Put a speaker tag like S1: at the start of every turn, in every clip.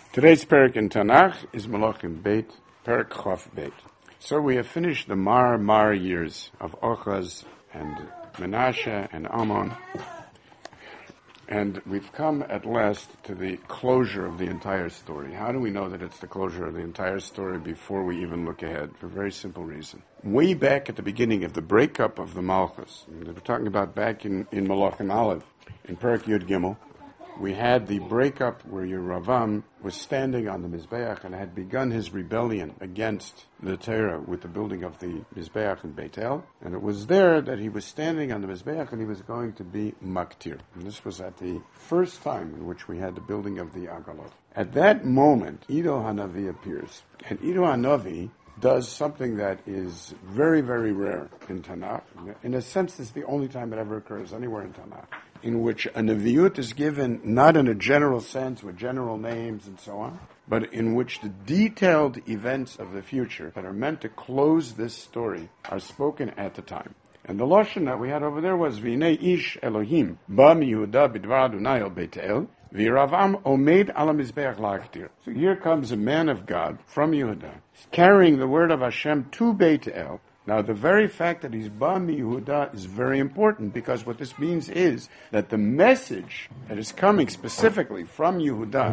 S1: Today's parak in Tanakh is Malachim Beit, parak Chof Beit. So we have finished the Mar years of Ochaz and Menashe and Ammon, and we've come at last to the closure of the entire story. How do we know that it's the closure of the entire story before we even look ahead? For a very simple reason. Way back at the beginning of the breakup of the Malchus, we're talking about back in Malachim Aleph, in Parak Yud Gimel, we had the breakup where Yeravam was standing on the Mizbeach and had begun his rebellion against the Torah with the building of the Mizbeach in Beit El. And it was there that he was standing on the Mizbeach and he was going to be Maktir. And this was at the first time in which we had the building of the Agalot. At that moment, Ido Hanavi appears. And Ido Hanavi does something that is very, very rare in Tanakh. In a sense, it's the only time it ever occurs anywhere in Tanakh, in which a Nevi'ut is given not in a general sense with general names and so on, but in which the detailed events of the future that are meant to close this story are spoken at the time. And the lashon that we had over there was V'nei ish Elohim ba mi Yehuda b'dvar Adonai el Beit El v'Yeravam omed ala mizbeach la'aktir. So here comes a man of God from Yehuda carrying the word of Hashem to Beit El. Now, the very fact that he's Ba mi Yehuda is very important, because what this means is that the message that is coming specifically from Yehuda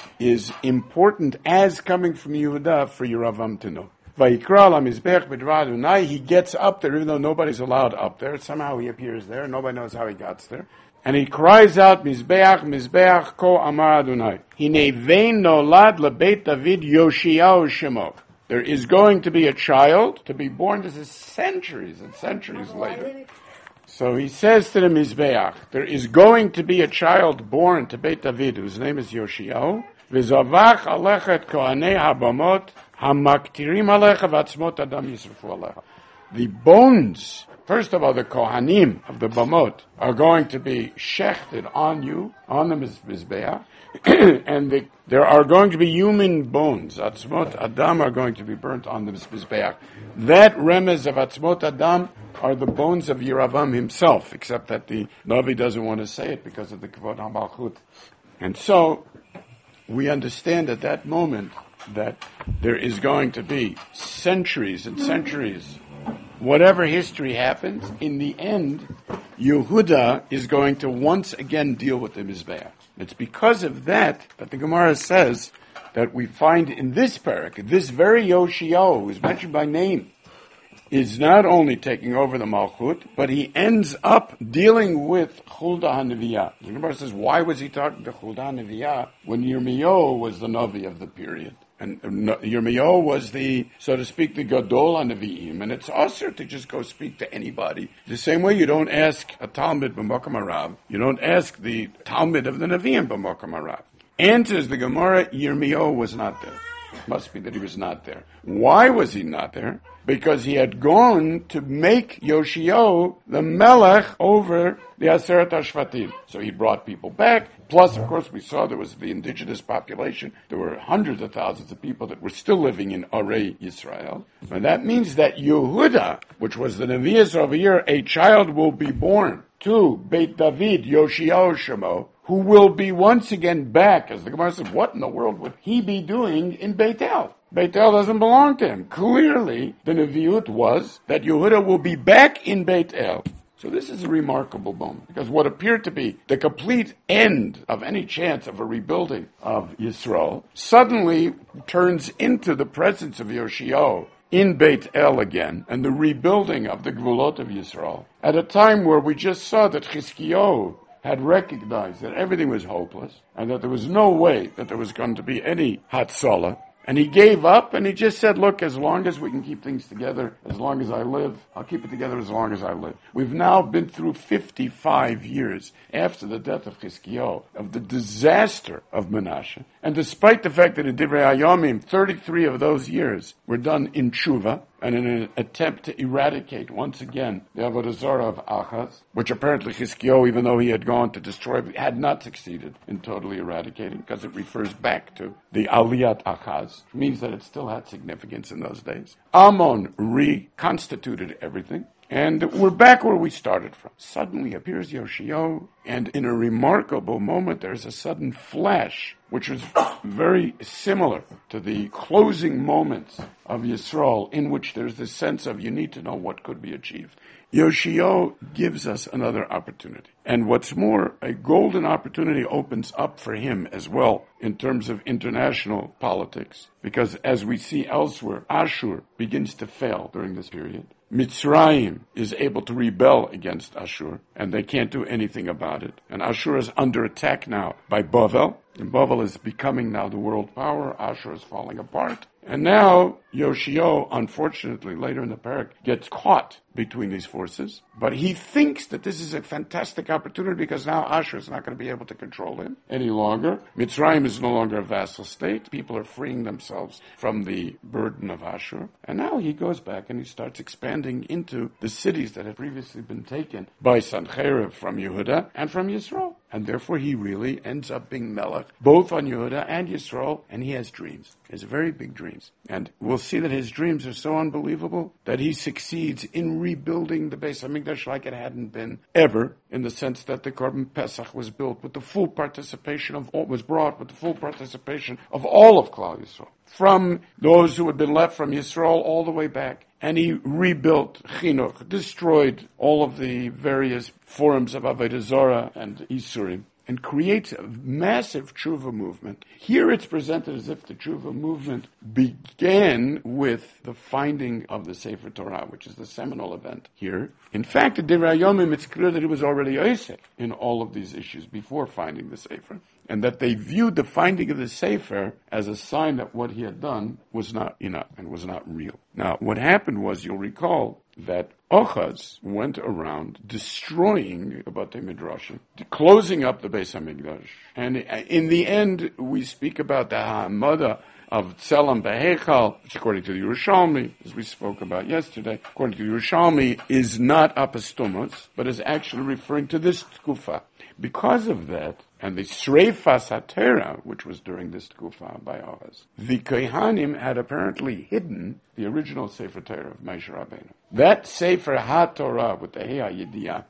S1: is important as coming from Yehuda for Yeravam to know. Vayikra la mizbech b'dvar Adonai, he gets up there, even though nobody's allowed up there. Somehow he appears there. Nobody knows how he got there. And he cries out, Mizbeach, Mizbeach, ko amar Adonai. Hinei vein nolad lebeit David Yoshiyahu shemo. There is going to be a child to be born. This is centuries and centuries later. So he says to the Mizbeach, there is going to be a child born to Beit David, whose name is Yoshiyahu. V'zavach alechet kohanei habamot hamaktirim alecha v'atzmot adam yisrafu alecha. The bones, first of all, the kohanim of the bamot are going to be shechted on you, on the Mizbeach, and there are going to be human bones. Atzmot Adam are going to be burnt on the Mizbeach. That remez of Atzmot Adam are the bones of Yeravam himself, except that the Navi doesn't want to say it because of the Kavod HaMalchut. And so, we understand at that moment that there is going to be centuries and centuries. Whatever history happens, in the end, Yehuda is going to once again deal with the Mizbeach. It's because of that the Gemara says that we find in this parak, this very Yoshiyahu, who is mentioned by name, is not only taking over the Malchut, but he ends up dealing with Huldah HaNeviah. The Gemara says, why was he talking to Huldah HaNeviah when Yirmiyahu was the Navi of the period? And Yirmiyahu was the, so to speak, the Gadol HaNevi'im. And it's also to just go speak to anybody. The same way you don't ask a Talmud b'Makom Harav. You don't ask the Talmud of the Nevi'im b'Makom Harav. Answers the Gemara, Yirmiyahu was not there. It must be that he was not there. Why was he not there? Because he had gone to make Yoshiyahu the Melech over the Aseret HaShvatim. So he brought people back. Plus, of course, we saw there was the indigenous population. There were hundreds of thousands of people that were still living in Arei Yisrael. And that means that Yehuda, which was the Nevi'us over here, a child will be born to Beit David, Yoshiyahu Shemo, who will be once again back, as the Gemara said, what in the world would he be doing in Beit El? Beit El doesn't belong to him. Clearly, the Nevi'ut was that Yehuda will be back in Beit El. So this is a remarkable moment, because what appeared to be the complete end of any chance of a rebuilding of Yisrael suddenly turns into the presence of Yoshiyahu in Beit El again, and the rebuilding of the Gvulot of Yisrael, at a time where we just saw that Chizkiyahu had recognized that everything was hopeless, and that there was no way that there was going to be any Hatzalah. And he gave up, and he just said, look, as long as we can keep things together, as long as I live, I'll keep it together as long as I live. We've now been through 55 years after the death of Chizkiyahu, of the disaster of Menashe. And despite the fact that in Divrei Hayomim, 33 of those years were done in tshuva, and in an attempt to eradicate once again the Avodah Zarah of Achaz, which apparently Chizkiyahu, even though he had gone to destroy, had not succeeded in totally eradicating, because it refers back to the Aliyat Achaz, which means that it still had significance in those days. Ammon reconstituted everything, and we're back where we started from. Suddenly appears Yoshiyahu, and in a remarkable moment, there's a sudden flash which was very similar to the closing moments of Yisrael, in which there's this sense of you need to know what could be achieved. Yoshio gives us another opportunity. And what's more, a golden opportunity opens up for him as well in terms of international politics. Because as we see elsewhere, Ashur begins to fail during this period. Mitzrayim is able to rebel against Ashur, and they can't do anything about it. And Ashur is under attack now by Bavel, and Bavel is becoming now the world power. Ashur is falling apart. And now Yoshio, unfortunately, later in the parak, gets caught between these forces. But he thinks that this is a fantastic opportunity because now Ashur is not going to be able to control him any longer. Mitzrayim is no longer a vassal state. People are freeing themselves from the burden of Ashur. And now he goes back and he starts expanding into the cities that had previously been taken by Sancherib from Yehuda and from Yisrael. And therefore he really ends up being Melech, both on Yehuda and Yisrael, and he has dreams. He has very big dreams. And we'll see that his dreams are so unbelievable that he succeeds in rebuilding the Beis HaMikdash like it hadn't been ever, in the sense that the Korban Pesach was built with the full participation of all, was brought with the full participation of all of Klal Yisrael, from those who had been left from Yisrael all the way back. And he rebuilt Chinuch, destroyed all of the various forms of Avodah Zarah and Isurim, and creates a massive tshuva movement. Here it's presented as if the tshuva movement began with the finding of the Sefer Torah, which is the seminal event here. In fact, in Divrei Yomim, it's clear that he was already Osek in all of these issues before finding the Sefer, and that they viewed the finding of the Sefer as a sign that what he had done was not enough and was not real. Now, what happened was, you'll recall, that Ochaz went around destroying the Batei Midrashim, closing up the Beis HaMikdash. And in the end, we speak about the Ha'amada of Tzelem Behechal, which according to the Yerushalmi, as we spoke about yesterday, according to the Yerushalmi, is not apostomos, but is actually referring to this Tkufa. Because of that, and the Sreifas HaTorah, which was during this Tkufa by Ahaz, the Kohanim had apparently hidden the original Sefer Torah of Moshe Rabbeinu. That Sefer HaTorah with the Hei HaYediah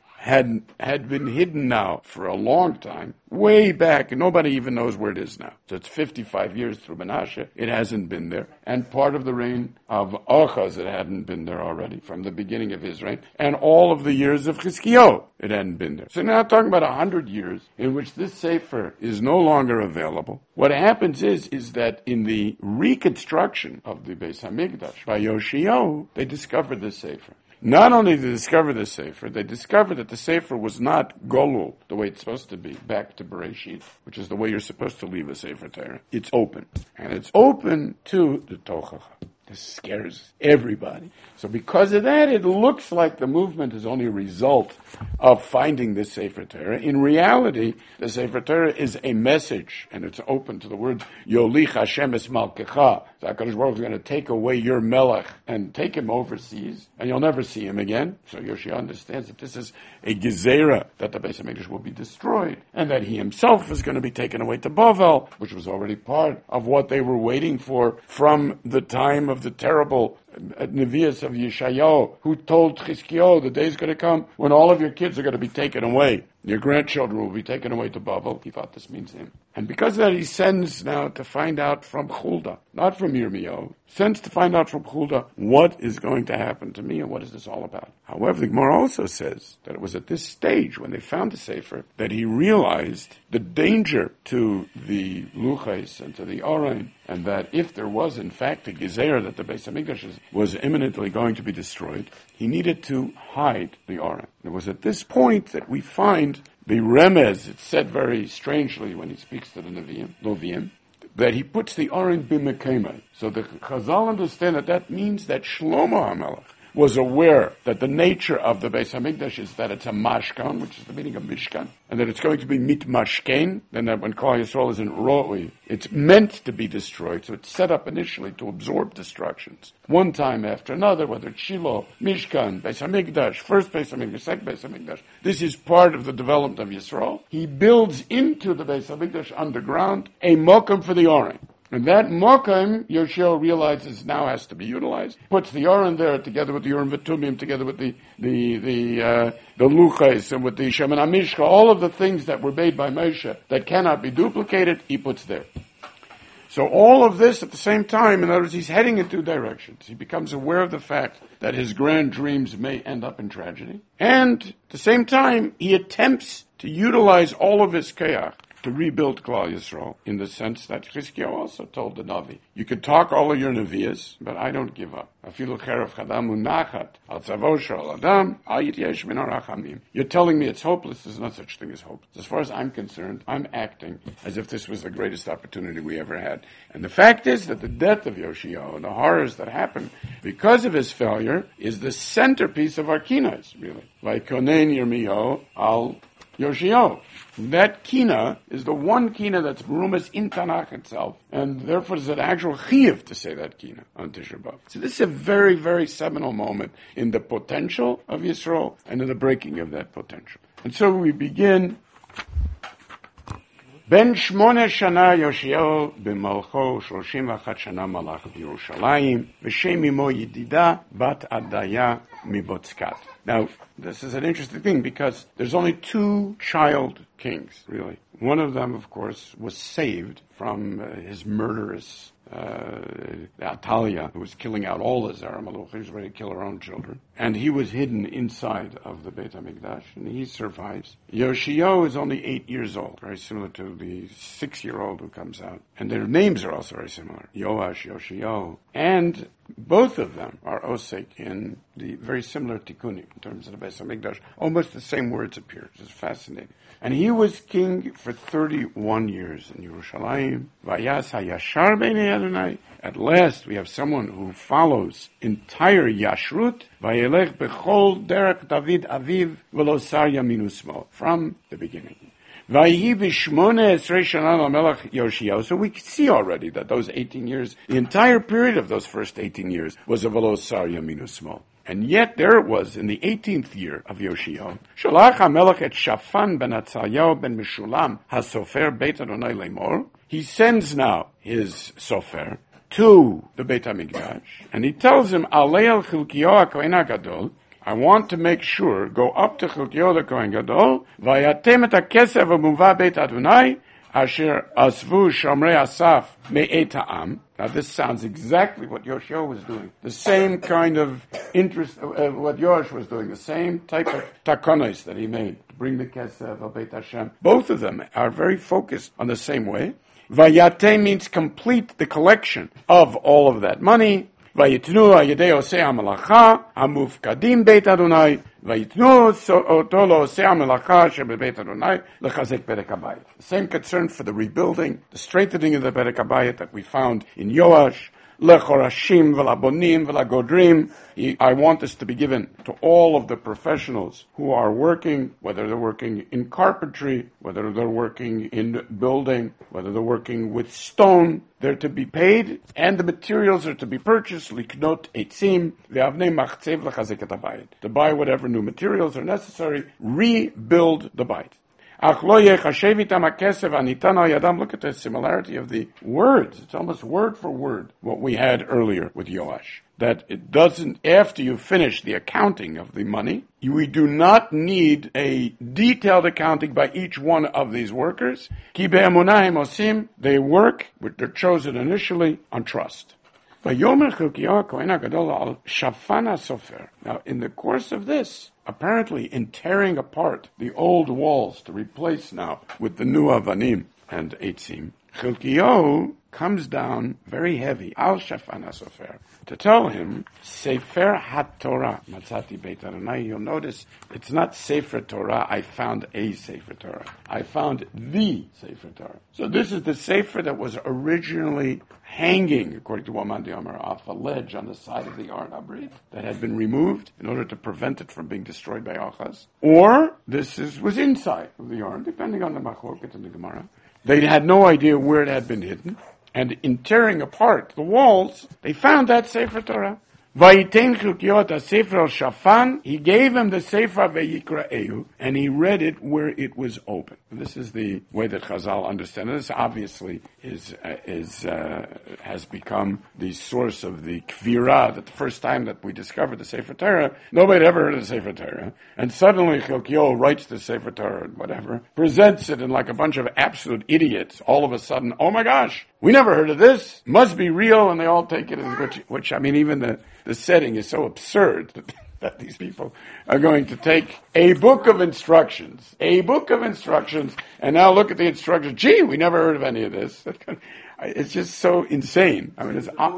S1: had been hidden now for a long time, way back, and nobody even knows where it is now. So it's 55 years through Menashe, it hasn't been there. And part of the reign of Achaz, it hadn't been there already, from the beginning of his reign. And all of the years of Chizkiyahu, it hadn't been there. So now talking about 100 years in which this Sefer is no longer available. What happens is that in the reconstruction of the Beis HaMikdash by Yoshio, they discovered this Sefer. Not only did they discover the Sefer, they discovered that the Sefer was not golul, the way it's supposed to be, back to Bereshit, which is the way you're supposed to leave a Sefer Torah. It's open. And it's open to the Tochacha. This scares everybody. So because of that, it looks like the movement is only a result of finding this Sefer Torah. In reality, the Sefer Torah is a message, and it's open to the words, Yolich Hashem es Malkecha. So HaKadosh Baruch is going to take away your Melech and take him overseas, and you'll never see him again. So Yoshia understands that this is a gezerah, that the Beis HaMikdash will be destroyed, and that he himself is going to be taken away to Bavel, which was already part of what they were waiting for from the time of the terrible Nevi'us of Yeshayahu, who told Chizkiyahu, the day is going to come when all of your kids are going to be taken away. Your grandchildren will be taken away to Bavel. He thought this means him. And because of that, he sends now to find out from Huldah, not from Yirmiyahu, sends to find out from Huldah what is going to happen to me and what is this all about. However, the Gemara also says that it was at this stage, when they found the Sefer, that he realized the danger to the Luchais and to the Orain, and that if there was in fact a Gezerah that the Beis HaMikdash was imminently going to be destroyed, he needed to hide the Orain. It was at this point that we find the Remez, it's said very strangely when he speaks to the Nevi'im, that he puts the Orain b'mekemai. So the Chazal understand that means that Shlomo HaMelech was aware that the nature of the Beis HaMikdash is that it's a mashkan, which is the meaning of mishkan, and that it's going to be mitmashken, and that when Klal Yisrael is in ro'ui, it's meant to be destroyed, so it's set up initially to absorb destructions. One time after another, whether it's Shiloh, Mishkan, Beis HaMikdash, first Beis HaMikdash, second Beis HaMikdash, this is part of the development of Yisrael. He builds into the Beis HaMikdash underground a mokum for the Orain. And that Mokim, Yoshio realizes now has to be utilized. Puts the Aron there together with the Urim V'Tumim, together with the Luchais and with the Shemen HaMishcha, all of the things that were made by Moshe that cannot be duplicated, he puts there. So all of this at the same time, in other words, he's heading in two directions. He becomes aware of the fact that his grand dreams may end up in tragedy. And at the same time, he attempts to utilize all of his koyach to rebuild Klal Yisrael, in the sense that Chizkiyahu also told the Navi, you can talk all of your Nevi'as, but I don't give up. Afilu cherev chadam unachat al tzavo shel adam al yityesh min harachamim. You're telling me it's hopeless. There's no such thing as hopeless. As far as I'm concerned, I'm acting as if this was the greatest opportunity we ever had. And the fact is that the death of Yoshiyahu and the horrors that happened because of his failure is the centerpiece of our kinas, really. Vaikonen Yirmiyahu al Yoshiyahu. That kina is the one kina that's merumas in Tanakh itself, and therefore there's an actual chiyuv to say that kina on Tisha B'Av. So this is a very, very seminal moment in the potential of Yisrael and in the breaking of that potential. And so we begin. Ben Shmona Shana Yoshiyahu b'malcho 31 Shana malach b'Yerushalayim v'shem imo Yedida bat Adaya miBotzkat. Now, this is an interesting thing because there's only two child kings, really. One of them, of course, was saved from his murderous Atalia, who was killing out all the Zera Maluch. He was ready to kill her own children. And he was hidden inside of the Beit HaMikdash, and he survives. Yoshiyahu is only 8 years old, very similar to the 6-year-old who comes out. And their names are also very similar. Yoash, Yoshiyahu. And both of them are osek in the very similar tikkunim in terms of the Beit HaMikdash. Almost the same words appear, which is fascinating. And he was king for 31 years in Yerushalayim. Vayas hayashar b'nei Adonai. At last, we have someone who follows entire Yashrut. Vayelech bechol derech David aviv v'lo sar yaminu shmol. From the beginning. Vayihi b'shmona esrei shana lamelech Yoshiyahu. So we see already that those 18 years, the entire period of those first 18 years was a v'lo sar yaminu shmol. And yet there it was in the 18th year of Yoshiyahu. Shalach HaMelech et Shafan ben Atzalyahu ben Meshulam HaSofer Beit Adonai Lemor. He sends now his Sofer to the Beit HaMikdash, and he tells him, Alei al Chilkiyahu HaKohen HaGadol, I want to make sure, go up to Chilkiyahu the Kohen Gadol, Vayatem et HaKesev HaMuva Beit Adonai, Asher Asvu Shomrei Asaf Me'et Ha'am. Now this sounds exactly what Yoshiyahu was doing. The same kind of interest, what Yoash was doing, the same type of takonos that he made to bring the Kesef of Beit Hashem. Both of them are very focused on the same way. Vayate means complete the collection of all of that money. Vayitnu ayedei osei hamalacha hamufkadim Beit Adonai. Vayitnu oto lo osei hamalacha shebebeit Adonai lechazek Perek HaBayit. The same concern for the rebuilding, the strengthening of the Perek HaBayit that we found in Yoash. Lechorashim v'labonim v'lagodrim. I want this to be given to all of the professionals who are working, whether they're working in carpentry, whether they're working in building, whether they're working with stone. They're to be paid, and the materials are to be purchased. Liknot etzim ve'avnei machzev lechazek et habayit. To buy whatever new materials are necessary, rebuild the bayit. Look at the similarity of the words. It's almost word for word what we had earlier with Yoash. That it doesn't, after you finish the accounting of the money, we do not need a detailed accounting by each one of these workers. They work, they're chosen initially on trust. Now, in the course of this, apparently in tearing apart the old walls to replace now with the new avanim and eitzim, Chilkiyahu comes down very heavy, al Shafan HaSofer, to tell him, Sefer HaTorah, Matzati Beit Adonai. You'll notice it's not Sefer Torah, I found a Sefer Torah. I found the Sefer Torah. So this is the Sefer that was originally hanging, according to Waman Diomar, off a ledge on the side of the Aron HaBrit that had been removed in order to prevent it from being destroyed by Achaz. Or this was inside of the Aron, depending on the Machloket and the Gemara. They had no idea where it had been hidden. And in tearing apart the walls, they found that Sefer Torah. Vayitein Chilkiyahu HaSefer al Shafan, he gave him the Sefer Veyikra'ehu, and he read it where it was open. This is the way that Chazal understand it. This obviously has become the source of the Kvirah, that the first time that we discovered the Sefer Torah, nobody had ever heard of the Sefer Torah, and suddenly Chilkiyahu writes the Sefer Torah, whatever, presents it in like a bunch of absolute idiots, all of a sudden, oh my gosh, we never heard of this, must be real, and they all take it as which I mean, even the setting is so absurd that these people are going to take a book of instructions, and now look at the instructions. Gee, we never heard of any of this. It's just so insane. I mean,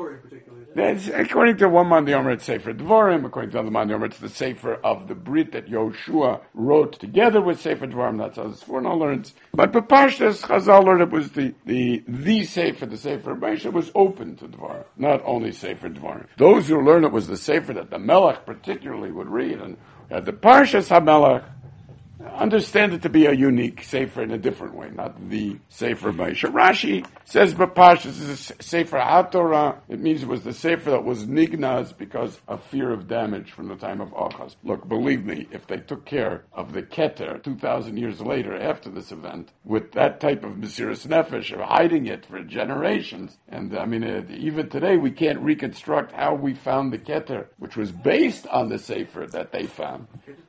S1: it's according to one man the Omer, it's Sefer Dvarim. According to another man the Omer, it's the Sefer of the Brit that Yoshua wrote together with Sefer Dvarim. That's how the Sforno learns. But B'Pashtas, Chazal learned it was the Sefer, the Sefer of Moshe was open to Dvarim, not only Sefer Dvarim. Those who learned it was the Sefer that the Melech particularly would read, and the Parshas HaMelech understand it to be a unique Sefer in a different way, not the Sefer Moshe. Rashi says B'Pashas is a Sefer HaTorah. It means it was the Sefer that was nignaz because of fear of damage from the time of Achaz. Look, believe me, if they took care of the Keter 2,000 years later after this event, with that type of Mesiras Nefesh, of hiding it for generations, and I mean, even today we can't reconstruct how we found the Keter, which was based on the Sefer that they found.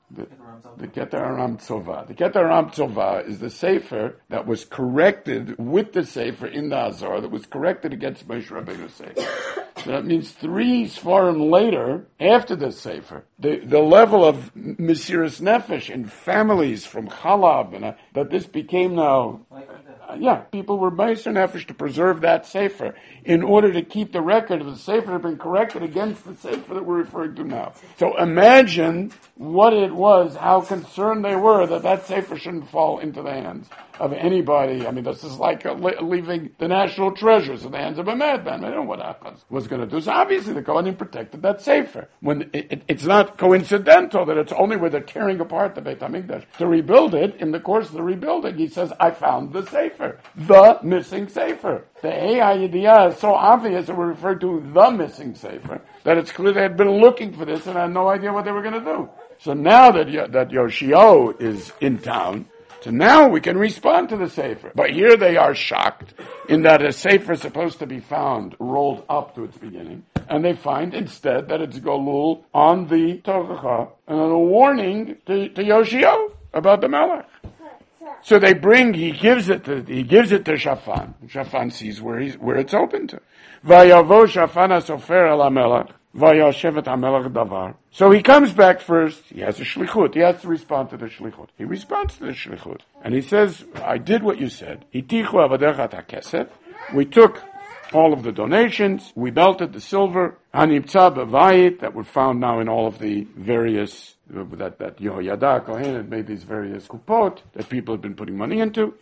S1: The Keter Aram Tzova. The Keter Aram Tzova is the Sefer that was corrected with the Sefer in the Hazor, that was corrected against Moshe Rabbeinu's Sefer. So that means 3 Sfarim later, after the Sefer, the level of Mesiras Nefesh in families from Chalab, and that this became now... people were Mesiras Nefesh to preserve that Sefer in order to keep the record of the Sefer that had been corrected against the Sefer that we're referring to now. So imagine what it was, how concerned they were that Sefer shouldn't fall into the hands of anybody. I mean, this is like leaving the national treasures in the hands of a madman. I don't know what Achaz was going to do. So obviously the Kohanim protected that Sefer. When it's not coincidental that it's only where they're tearing apart the Beit HaMikdash to rebuild it. In the course of the rebuilding, he says, I found the Sefer, the missing Sefer. The Hei HaYediyah is so obvious that we're referring to the missing Sefer that it's clear they had been looking for this and had no idea what they were going to do. So now that Yoshio is in town, so now we can respond to the Sefer. But here they are shocked in that a Sefer is supposed to be found rolled up to its beginning, and they find instead that it's Golul on the Tochacha, and a warning to Yoshio about the Melech. So they he gives it to Shafan. Shafan sees where it's open to. Vayavo Shafan HaSofer el HaMelech. Vayashevet HaMelech Davar. So he comes back first. He has a shlichut. He has to respond to the shlichut. He responds to the shlichut. And he says, I did what you said. Hitichu avadecha hakesef. We took all of the donations. We melted the silver. Hanimtza b'vayit that were found now in all of the various that Yehoyada Kohen had made these various kupot that people had been putting money into.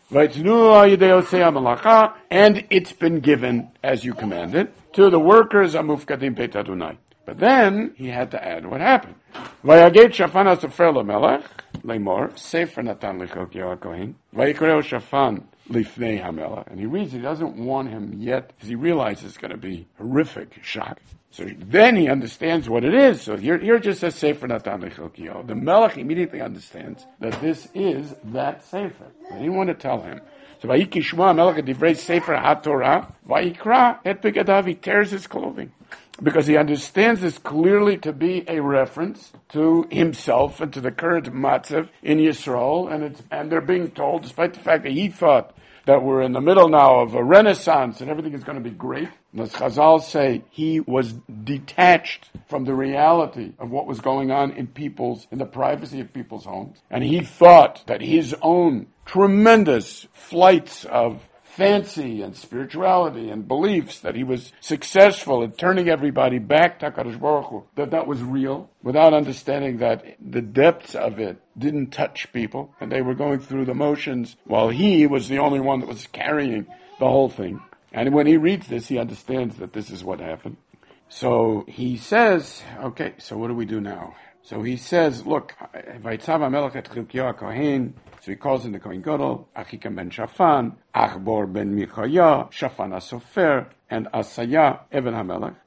S1: And it's been given as you commanded to the workers Amufkadim Beit Adonai. But then he had to add what happened. Vayaget Shafan HaSofer LaMelech Lemor Sefer Natan L'Chilkiyahu HaKohen Vayikreo Shafan Lifnei HaMelech. And he reads, he doesn't warn him yet because he realizes it's going to be horrific shock. So then he understands what it is. So here just says Sefer Natan L'Chilkiyahu. The Melech immediately understands that this is that Sefer. They didn't want to tell him. So Vayikishma Melech Divrei Sefer HaTorah Vayikra Et Begadav. He tears his clothing because he understands this clearly to be a reference to himself and to the current matzav in Yisrael, and they're being told, despite the fact that he thought that we're in the middle now of a renaissance and everything is going to be great. And as Chazal say, he was detached from the reality of what was going on in the privacy of people's homes. And he thought that his own tremendous flights of fancy and spirituality and beliefs, that he was successful in turning everybody back to HaKadosh Baruch Hu, that was real, without understanding that the depths of it didn't touch people, and they were going through the motions, while he was the only one that was carrying the whole thing. And when he reads this, he understands that this is what happened. So he says, okay, so what do we do now? So he says, look, Vayitzav HaMelech et Chilkiyahu HaKohen. So he calls in the Kohen Gadol, Achikam ben Shafan, Achbor ben Michaya, Shafan HaSofer, and Asaya, Even HaMelech.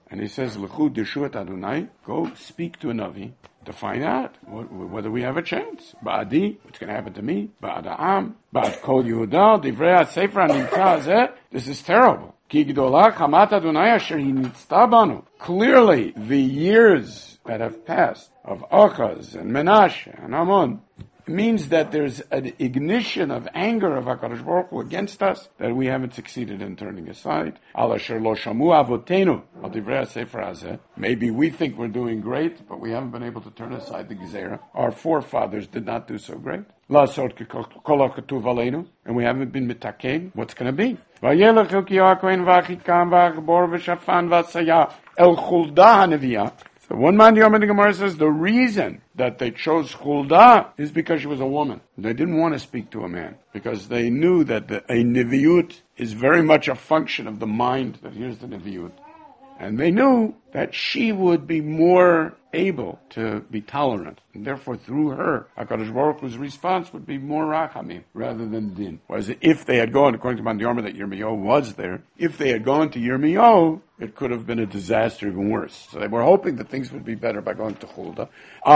S1: And he says, L'chu Deshuat Adonai, go speak to a Navi to find out whether we have a chance. Ba'adi, what's going to happen to me? Ba'ada'am, Ba'ad Kol Yehuda, Divrei HaSefer HaNimtza Hazeh. This is terrible. Ki Gdolah Chamat Adonai Asher Nitzta Banu. Clearly, the years that have passed of Achaz and Menashe and Amon means that there's an ignition of anger of HaKadosh Baruch Hu against us that we haven't succeeded in turning aside. Al asher lo shamu avotenu al divrei HaSefer Hazeh. Maybe we think we're doing great, but we haven't been able to turn aside the Gezerah. Our forefathers did not do so great. La'asot kol ha'ketuv aleinu, and we haven't been mitaken. What's going to be? Vayelech Hilkiyahu HaKohen v'Achikam v'Achbor v'Shafan v'Asaya el Chulda HaNeviah. So one man, the Gemara says, the reason that they chose Huldah is because she was a woman. They didn't want to speak to a man because they knew that a Neviut is very much a function of the mind that hears the Neviut. And they knew that she would be more able to be tolerant. And therefore, through her, HaKadosh Baruch Hu's response would be more rachamim rather than din. Whereas if they had gone, according to Man Yomer, that Yirmiyahu was there, if they had gone to Yirmiyahu, it could have been a disaster even worse. So they were hoping that things would be better by going to Huldah.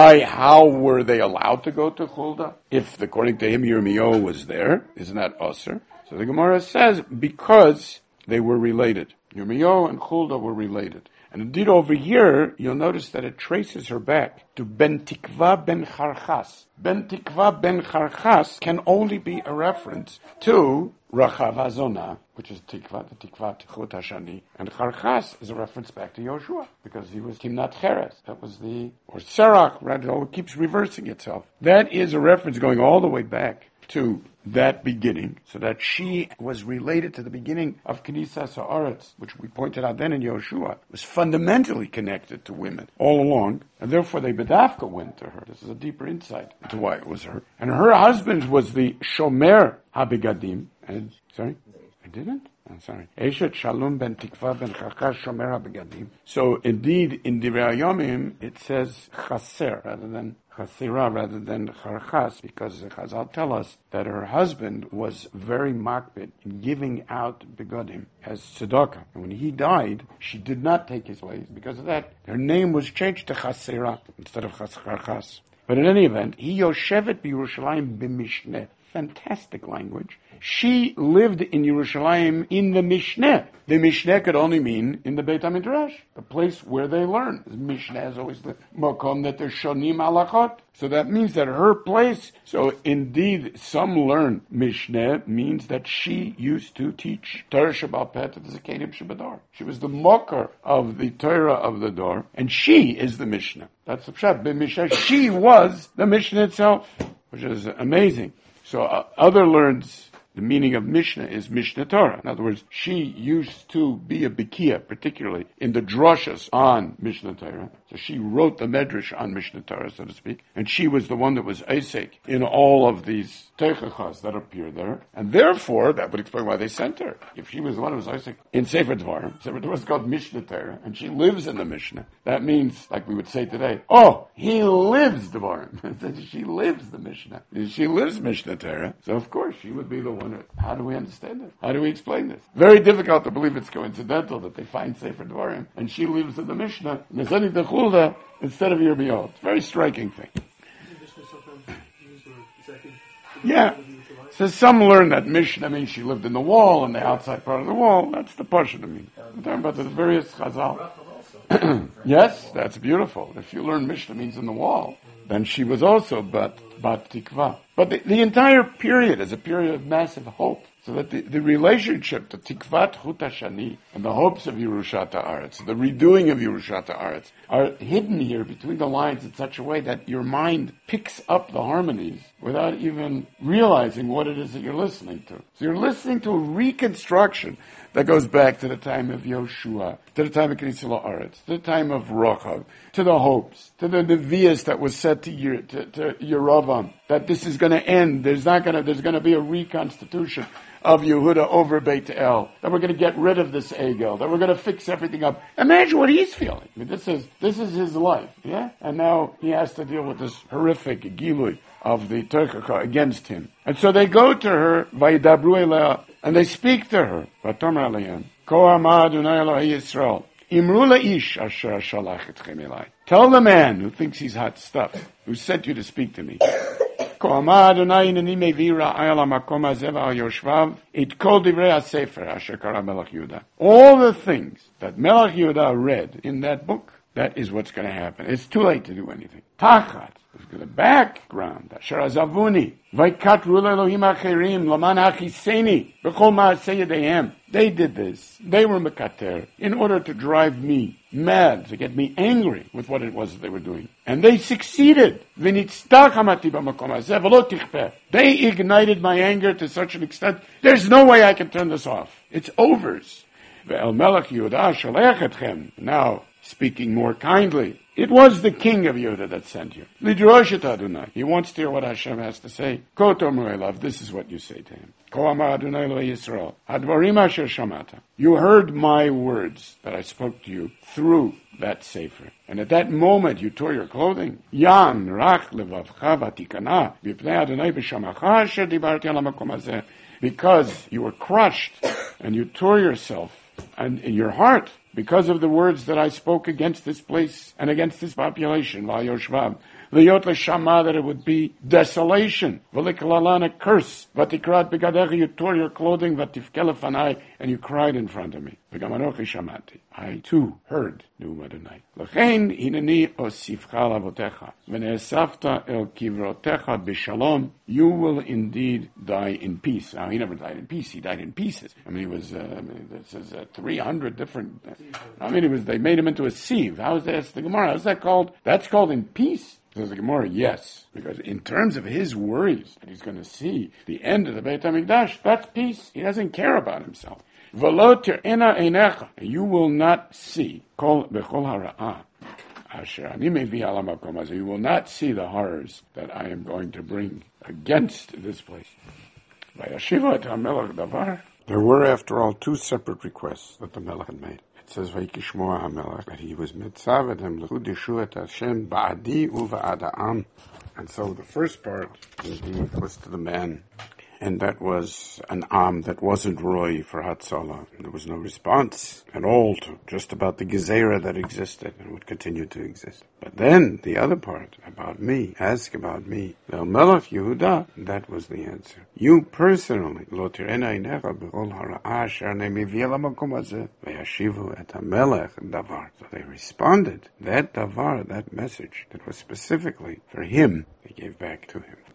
S1: How were they allowed to go to Huldah? If, according to him, Yirmiyahu was there, isn't that usher? So the Gemara says, because they were related. Yirmiyahu and Huldah were related. And indeed over here, you'll notice that it traces her back to Ben Tikva ben Charchas. Ben Tikva ben Charchas can only be a reference to Rachav HaZonah, which is Tikva, the Tikva Tichut Hashani. And Charchas is a reference back to Yoshua, because he was Timnat Cheres. That was or Serach, right? It keeps reversing itself. That is a reference going all the way back to that beginning, so that she was related to the beginning of Knesas Haaretz, which we pointed out then in Yoshua, was fundamentally connected to women all along, and therefore they Bedavka went to her. This is a deeper insight into why it was her. And her husband was the Shomer HaBegadim, and, sorry, I didn't? I'm sorry. Eshet Shalom ben Tikva ben Charchas Shomer HaBegadim. So indeed, in Divrei Hayomim, it says Chaser rather than Chasira rather than Charchas, because the Chazal tell us that her husband was very makbid in giving out begadim as tzedakah. And when he died, she did not take his place. Because of that, her name was changed to Chasira instead of Charchas. But in any event, he Yoshevet b'Yerushalayim b'Mishneh. Fantastic language. She lived in Yerushalayim in the Mishneh. The Mishneh could only mean in the Beit HaMidrash, the place where they learn. The Mishneh is always the makom that they're shonim halachot. So that means that her place, so indeed some learn Mishneh means that she used to teach Torah Sheba'al Peh to the Zakenim Shebador. She was the mocker of the Torah of the Dor, and she is the Mishneh. That's the pshat. B'Mishneh, she was the Mishneh itself, which is amazing. So other learns the meaning of Mishnah is Mishnah Torah. In other words, she used to be a Bikia, particularly in the drashas on Mishnah Torah. So she wrote the Medrash on Mishnah Torah, so to speak. And she was the one that was Eisek in all of these Teichachas that appear there. And therefore, that would explain why they sent her. If she was the one who was Eisek in Sefer Dvarim, Sefer Dvarim is called Mishnah Torah, and she lives in the Mishnah. That means, like we would say today, oh, he lives Dvarim. She lives the Mishnah. She lives Mishnah Torah. So of course, she would be the one. How do we understand this? How do we explain this? Very difficult to believe it's coincidental that they find Sefer Dvarim, and she lives in the Mishnah, and they're sending the Huldah instead of Yirmiyahu. It's a very striking thing. Yeah. So some learn that Mishnah means she lived in the wall, in the outside part of the wall. That's the Pasha to me. We're talking about the various Chazal. Yes, that's beautiful. If you learn Mishnah means in the wall, then she was also Bat Tikva. But the entire period is a period of massive hope. So that the relationship to Tikvat Chut Hashani and the hopes of Yerushat Haaretz, the redoing of Yerushat Haaretz, are hidden here between the lines in such a way that your mind picks up the harmonies without even realizing what it is that you're listening to. So you're listening to a reconstruction that goes back to the time of Yoshua, to the time of Knesset Haaretz, to the time of Rochav, to the hopes, to the Nevi'as that was said to Yeravam, that this is going to end. There's going to be a reconstitution of Yehuda over Beit El, that we're going to get rid of this Egel, that we're going to fix everything up. Imagine what he's feeling. I mean, this is his life, yeah? And now he has to deal with this horrific Gilui of the Turkaka against him. And so they go to her, Vayidabru Elea, and they speak to her. Vatomer Alayim, Ko Amar Adonai Elohei Yisrael, Imru la'ish asher shalach etchem elai. Tell the man who thinks he's hot stuff, who sent you to speak to me. כה אמר אדוני הנני מביא רעה על המקום הזה ועל יושביו את כל דברי הספר אשר קרא מלך יהודה. All the things that Melech Yehuda read in that book, that is what's going to happen. It's too late to do anything. Tachat, the background, Asher Azavuni, Vaikatru Elohim Acherim, Laman Achiseni, B'chol Ma'aseh Yedeihem. They did this. They were mekater in order to drive me mad, to get me angry with what it was that they were doing. And they succeeded. They ignited my anger to such an extent, there's no way I can turn this off. It's overs. Now, speaking more kindly, it was the king of Yehuda that sent you. He wants to hear what Hashem has to say. This is what you say to him. You heard my words that I spoke to you through that sefer. And at that moment you tore your clothing. Because you were crushed and you tore yourself and in your heart because of the words that I spoke against this place and against this population, Va'yoshvav. L'yot l'shama, that it would be desolation. V'liklalan, a curse. V'tikrat begadecha, you tore your clothing. V'tifkel lefanai, and you cried in front of me. V'gam anochi shamati. I too heard Neum Adonai. L'chein hineni osifcha lavotecha. V'ne'esafta el kivrotecha b'shalom. You will indeed die in peace. Now, he never died in peace. He died in pieces. I mean, he was, this is 300 different, they made him into a sieve. How is that? The Gemara, how's that called? That's called in peace. Says the Gemara, yes, because in terms of his worries that he's going to see the end of the Beit HaMikdash, that's peace. He doesn't care about himself. V'lo tir'ena einecha, you will not see kol bechol hara'ah asher ani mevi al hamakom hazeh. You will not see the horrors that I am going to bring against this place. Vayashiva et hamelech davar. There were, after all, two separate requests that the Melech had made. It says, Vayikishmoa HaMelech, that he was mitzavedem l'chudishu et Hashem ba'adi uva'ad ha'am. And so the first part was to the man, and that was an am that wasn't roy for Hatzalah. There was no response at all to just about the gezerah that existed and would continue to exist. But then the other part about me, ask about me, Vel Melech Yehuda, that was the answer. You personally, Lo tir'ena einecha b'chol hara'ah asher ani mevi el hamakom hazeh v'yashivu et hamelech davar. So they responded. That davar, that message that was specifically for him, they gave back to him.